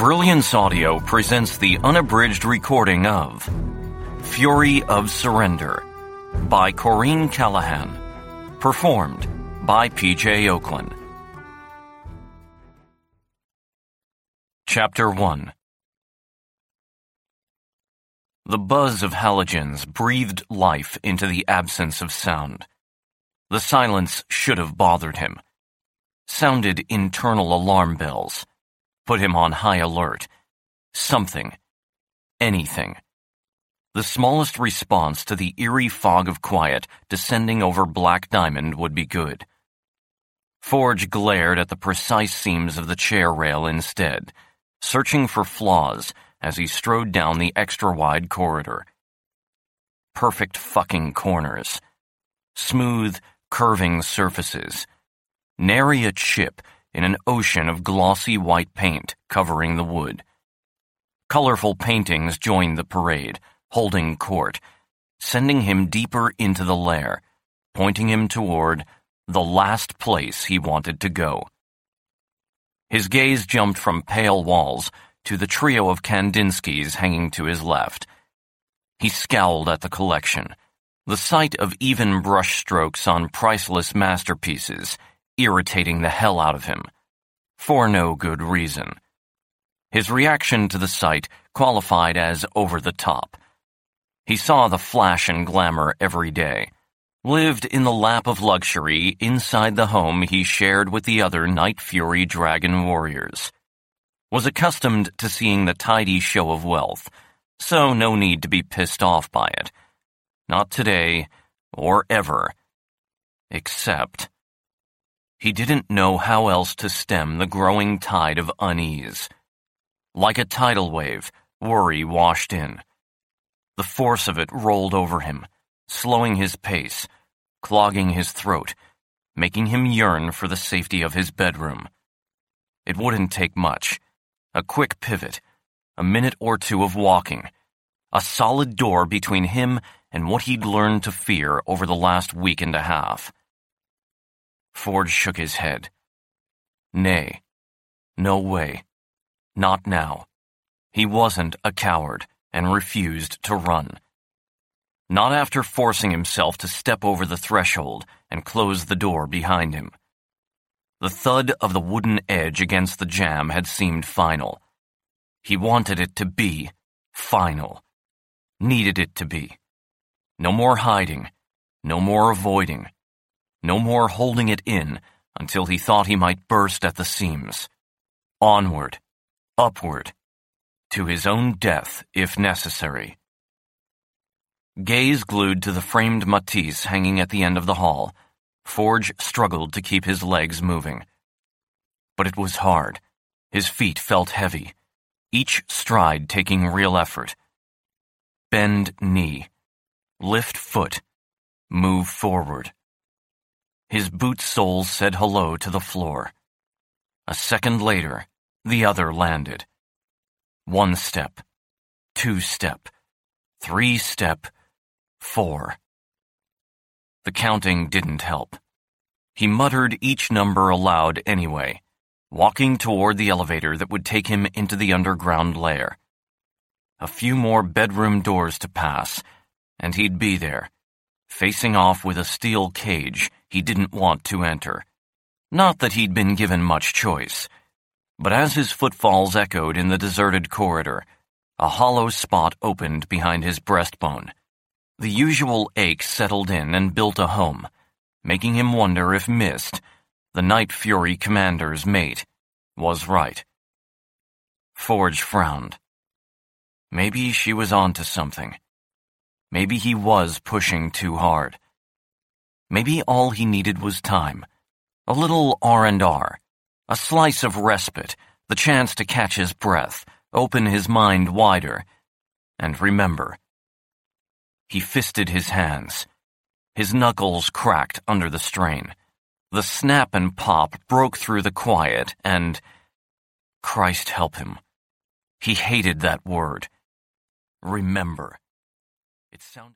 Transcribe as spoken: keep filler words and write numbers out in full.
Brilliance Audio presents the unabridged recording of Fury of Surrender by Corrine Callahan, performed by P J Oakland. Chapter one. The buzz of halogens breathed life into the absence of sound. The silence should have bothered him. Sounded internal alarm bells. Put him on high alert. Something. Anything. The smallest response to the eerie fog of quiet descending over Black Diamond would be good. Forge glared at the precise seams of the chair rail instead, searching for flaws as he strode down the extra-wide corridor. Perfect fucking corners. Smooth, curving surfaces. Nary a chip in an ocean of glossy white paint covering the wood. Colorful paintings joined the parade, holding court, sending him deeper into the lair, pointing him toward the last place he wanted to go. His gaze jumped from pale walls to the trio of Kandinskys hanging to his left. He scowled at the collection, the sight of even brushstrokes on priceless masterpieces irritating the hell out of him, for no good reason. His reaction to the sight qualified as over the top. He saw the flash and glamour every day, lived in the lap of luxury inside the home he shared with the other Night Fury Dragon warriors. Was accustomed to seeing the tidy show of wealth, so no need to be pissed off by it. Not today, or ever. Except he didn't know how else to stem the growing tide of unease. Like a tidal wave, worry washed in. The force of it rolled over him, slowing his pace, clogging his throat, making him yearn for the safety of his bedroom. It wouldn't take much. A quick pivot, a minute or two of walking, a solid door between him and what he'd learned to fear over the last week and a half. Forge shook his head. Nay. No way. Not now. He wasn't a coward and refused to run. Not after forcing himself to step over the threshold and close the door behind him. The thud of the wooden edge against the jamb had seemed final. He wanted it to be final. Needed it to be. No more hiding. No more avoiding. No more holding it in until he thought he might burst at the seams. Onward. Upward. To his own death, if necessary. Gaze glued to the framed Matisse hanging at the end of the hall, Forge struggled to keep his legs moving. But it was hard. His feet felt heavy, each stride taking real effort. Bend knee. Lift foot. Move forward. His boot soles said hello to the floor. A second later, the other landed. One step. Two step. Three step. Four. The counting didn't help. He muttered each number aloud anyway, walking toward the elevator that would take him into the underground lair. A few more bedroom doors to pass, and he'd be there, facing off with a steel cage he didn't want to enter. Not that he'd been given much choice, but as his footfalls echoed in the deserted corridor, a hollow spot opened behind his breastbone. The usual ache settled in and built a home, making him wonder if Mist, the Night Fury commander's mate, was right. Forge frowned. Maybe she was onto something. Maybe he was pushing too hard. Maybe all he needed was time. A little R and R. A slice of respite, the chance to catch his breath, open his mind wider, and remember. He fisted his hands. His knuckles cracked under the strain. The snap and pop broke through the quiet and... Christ help him. He hated that word. Remember. It sounded...